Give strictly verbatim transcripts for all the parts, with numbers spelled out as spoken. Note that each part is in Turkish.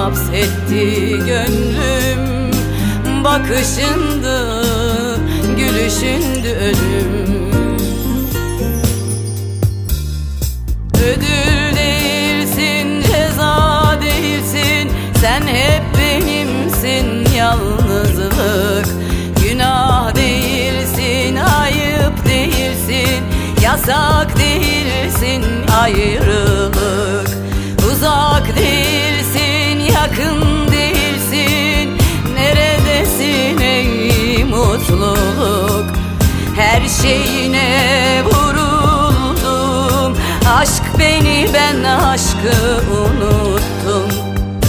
hapsetti gönlüm. Bakışındı, gülüşündü ölüm. Ödül değilsin, ceza değilsin, sen hep benimsin. Yalnızlık günah değilsin, ayıp değilsin, yasak değilsin. Ayrılık uzak değilsin, yakın değilsin. Neredesin ey mutluluk? Her şeyine vuruldum. Aşk beni, ben aşkı unuttum.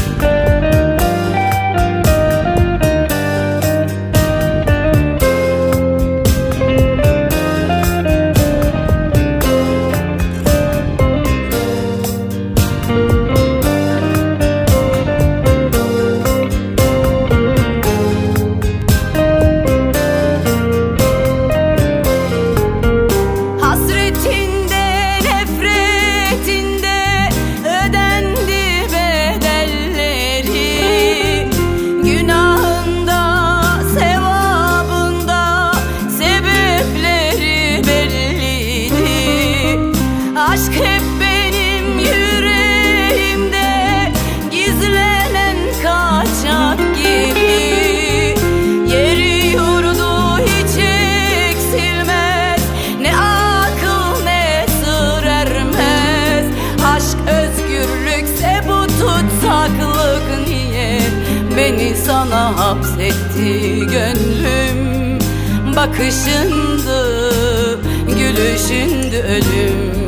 Aşk hep benim yüreğimde, gizlenen kaçak gibi. Yeri yurdu hiç eksilmez, ne akıl ne sır ermez. Aşk özgürlükse bu tutsaklık niye beni sana hapsetti gönlüm. Bakışındı, gülüşündü ölüm.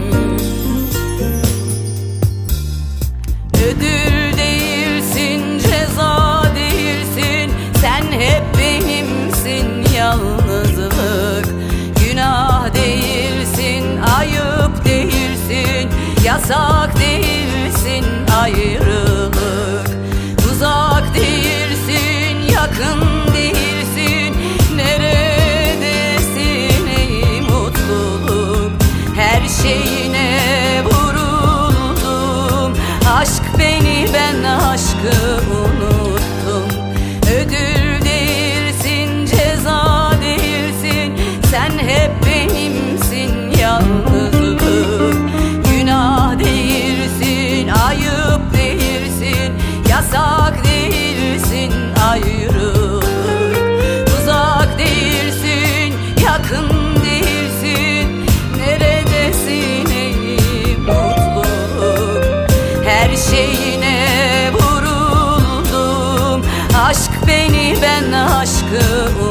Ödül değilsin, ceza değilsin, sen hep benimsin. Yalnızlık günah değilsin, ayıp değilsin, yasak değilsin. Ayrılık uzak değilsin, yakın değilsin. Neredesin ey mutluluk? Her şeyine vuruldum. Aşk beni, ben aşkı unuttum. Ödül değilsin, ceza değilsin, sen hep benimsin. Yalnızlık günah değilsin, ayıp değilsin, yasak değilsin. Ayrılık uzak değilsin, yakın değilsin. Neredesin ey mutluluk? Her şeyine vuruldum. Aşk beni, ben aşkı